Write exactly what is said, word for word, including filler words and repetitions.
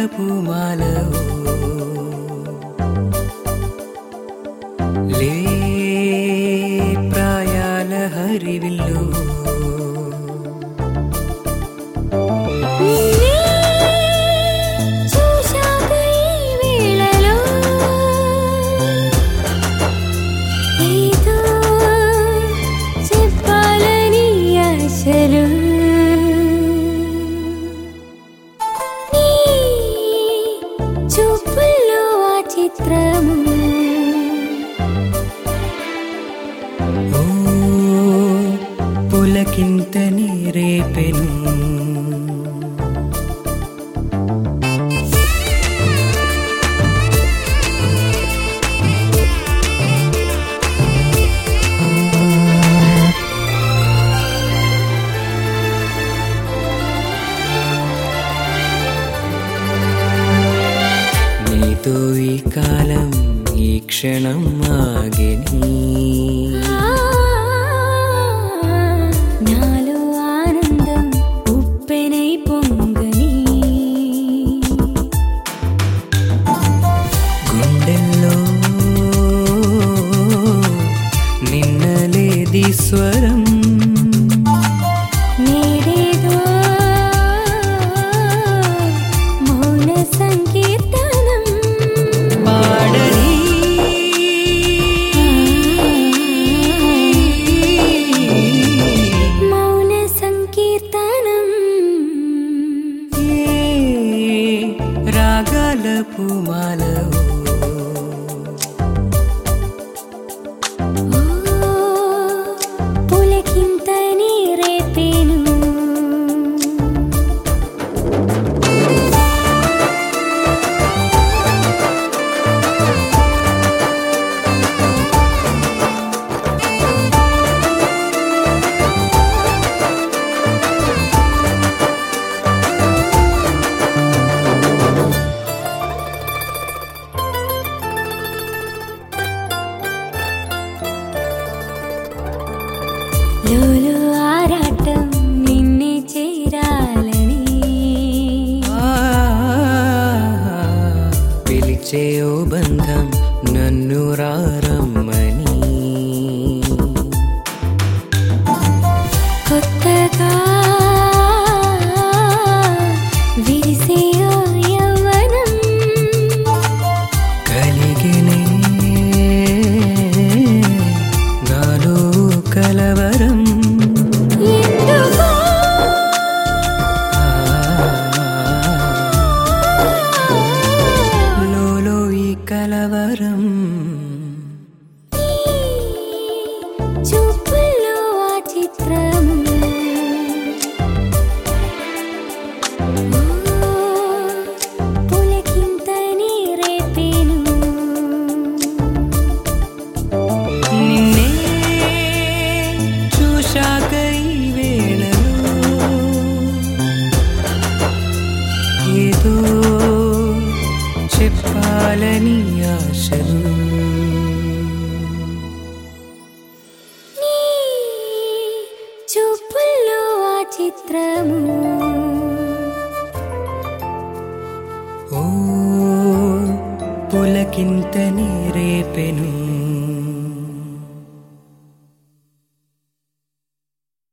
పూమాలవో లే ప్రాయాల హరివిల్లు చూపుల్లో ఆ చిత్రము ఓ పులకింతని రేపెను నీతో ఈ కాలం ఈ క్షణం ఆగెని నాలో ఆనందం ఉప్పెనై పొంగని గుండెల్లో నిన్నలేది స్వరం నేడేదో మౌన సంకీర్తనం పాడని మౌన సంకీర్తనం ఏ రాగాల పూమాలవో ఓ పులకింతని రేపెను లోలో ఆరాటం నిన్నే చేరాలని ఆ, పిలిచే ఓ బంధం నన్ను రారమ్మని కొత్తగా విరిసే ఓ యవ్వనం కలిగినే నాలో కలవరం ఎందుకో లోలో ఈ కలవరం చూపుల్లో ఆ చిత్రము ఓ పులకింతని రేపెను నిన్నే చూశాక ఈ వేళలో ఏదో చెప్పాలని ఆశలు నీ చూపుల్లో ఆ చిత్రము ఓ పులకింతని రేపెను